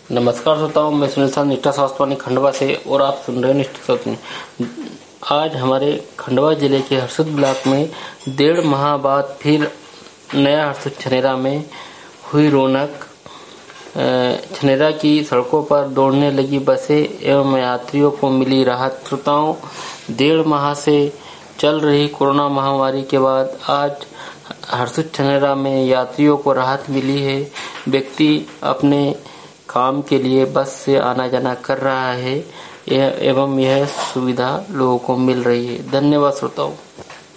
नमस्कार श्रोताओं, मैं सुनील साहब निष्ठा स्वास्थ्य खंडवा से और आप सुन रहे हैं निष्ठा स्वास्थ्य। आज हमारे खंडवा जिले के हरसुद ब्लॉक में 1.5 माह बाद फिर नया हरसुद छनेरा में हुई रौनक। छनेरा की सड़कों पर दौड़ने लगी बसें एवं यात्रियों को मिली राहत। श्रोताओं, 1.5 माह से चल रही कोरोना महामारी के बाद आज हरसुद छनेरा में यात्रियों को राहत मिली है। व्यक्ति अपने काम के लिए बस से आना जाना कर रहा है एवं यह सुविधा लोगों को मिल रही है। धन्यवाद श्रोताओं।